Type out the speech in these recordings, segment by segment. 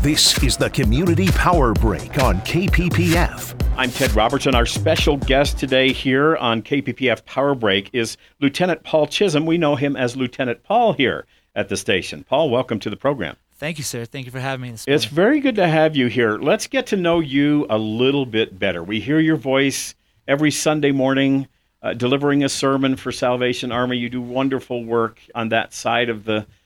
This is the Community Power Break on KPPF. I'm Ted Robertson. Our special guest today here on KPPF Power Break is Lieutenant Paul Chisholm. We know him as Lieutenant Paul here at the station. Paul, welcome to the program. Thank you, sir. Thank you for having me this morning. It's very good to have you here. Let's get to know you a little bit better. We hear your voice every Sunday morning delivering a sermon for Salvation Army. You do wonderful work on that side of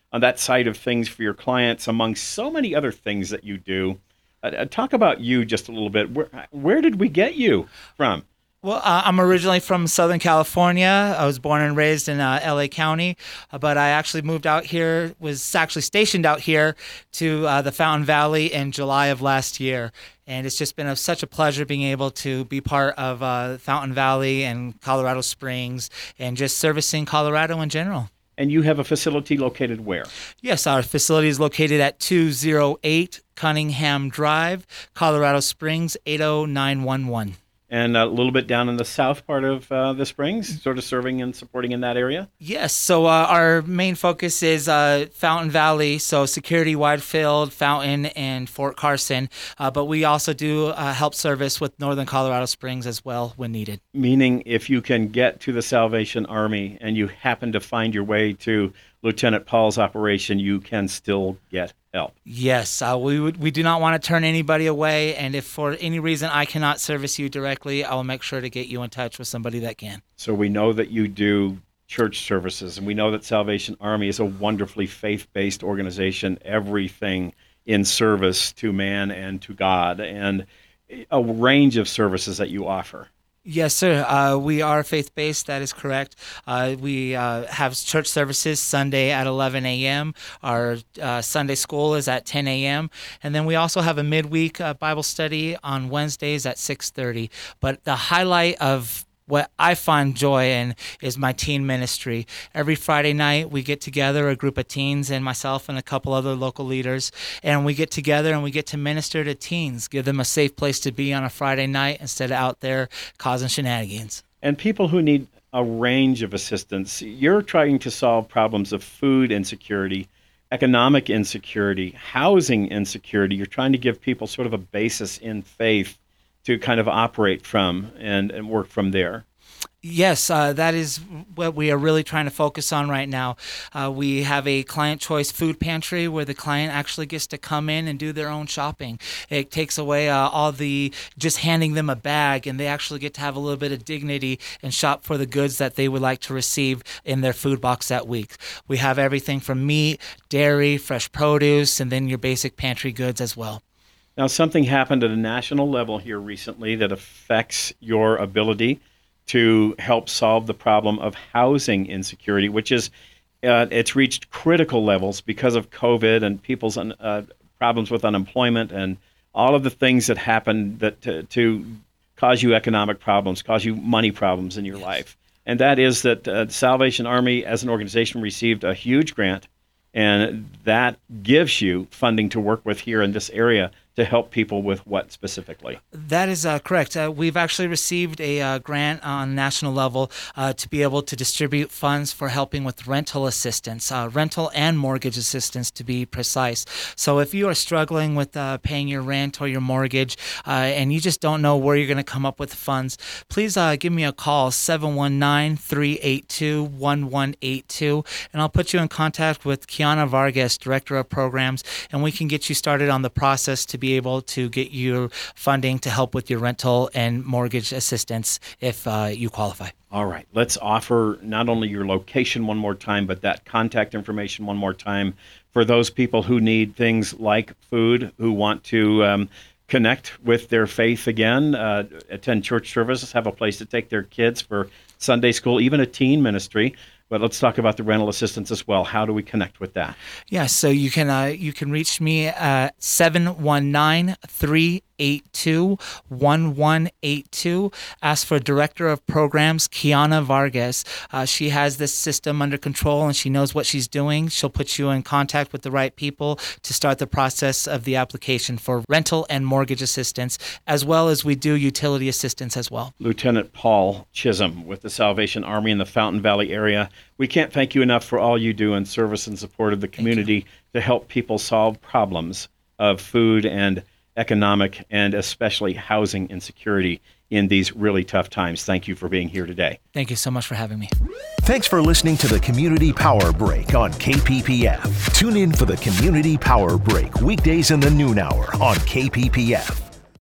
things for your clients, among so many other things that you do. Talk about you just a little bit. Where did we get you from? Well, I'm originally from Southern California. I was born and raised in LA County, but I actually moved out here, was actually stationed out here to the Fountain Valley in July of last year. And it's just been such a pleasure being able to be part of Fountain Valley and Colorado Springs and just servicing Colorado in general. And you have a facility located where? Yes, our facility is located at 208 Cunningham Drive, Colorado Springs, 80911. And a little bit down in the south part of the Springs, sort of serving and supporting in that area? Yes, so our main focus is Fountain Valley, so Security, Widefield, Fountain, and Fort Carson. But we also do help service with Northern Colorado Springs as well when needed. Meaning if you can get to the Salvation Army and you happen to find your way to Lieutenant Paul's operation, you can still get help. Yes, we do not want to turn anybody away, and if for any reason I cannot service you directly, I will make sure to get you in touch with somebody that can. So we know that you do church services, and we know that Salvation Army is a wonderfully faith-based organization, everything in service to man and to God, and a range of services that you offer. Yes, sir. We are faith-based. That is correct. We have church services Sunday at 11 a.m. Our Sunday school is at 10 a.m. And then we also have a midweek Bible study on Wednesdays at 6:30. But the highlight of what I find joy in is my teen ministry. Every Friday night, we get together, a group of teens and myself and a couple other local leaders, and we get together and we get to minister to teens, give them a safe place to be on a Friday night instead of out there causing shenanigans. And people who need a range of assistance, you're trying to solve problems of food insecurity, economic insecurity, housing insecurity. You're trying to give people sort of a basis in faith to kind of operate from and work from there. Yes, that is what we are really trying to focus on right now. We have a client choice food pantry where the client actually gets to come in and do their own shopping. It takes away all the just handing them a bag, and they actually get to have a little bit of dignity and shop for the goods that they would like to receive in their food box that week. We have everything from meat, dairy, fresh produce, and then your basic pantry goods as well. Now, something happened at a national level here recently that affects your ability to help solve the problem of housing insecurity, which is it's reached critical levels because of COVID and people's problems with unemployment and all of the things that happen that to cause you economic problems, cause you money problems in your life. And that is that Salvation Army as an organization received a huge grant, and that gives you funding to work with here in this area to help people with what specifically? That is correct. We've actually received a grant on national level to be able to distribute funds for helping with rental assistance, rental and mortgage assistance to be precise. So if you are struggling with paying your rent or your mortgage and you just don't know where you're going to come up with funds, please give me a call, 719-382-1182, and I'll put you in contact with Kiana Vargas, Director of Programs, and we can get you started on the process to be able to get your funding to help with your rental and mortgage assistance if you qualify. All right. Let's offer not only your location one more time, but that contact information one more time for those people who need things like food, who want to connect with their faith again, attend church services, have a place to take their kids for Sunday school, even a teen ministry. But let's talk about the rental assistance as well. How do we connect with that? Yeah, so you can reach me at 719-382-1182. Ask for Director of Programs, Kiana Vargas. She has this system under control and she knows what she's doing. She'll put you in contact with the right people to start the process of the application for rental and mortgage assistance, as well as we do utility assistance as well. Lieutenant Paul Chisholm with the Salvation Army in the Fountain Valley area. We can't thank you enough for all you do in service and support of the community to help people solve problems of food and economic and especially housing insecurity in these really tough times. Thank you for being here today. Thank you so much for having me. Thanks for listening to the Community Power Break on KPPF. Tune in for the Community Power Break weekdays in the noon hour on KPPF.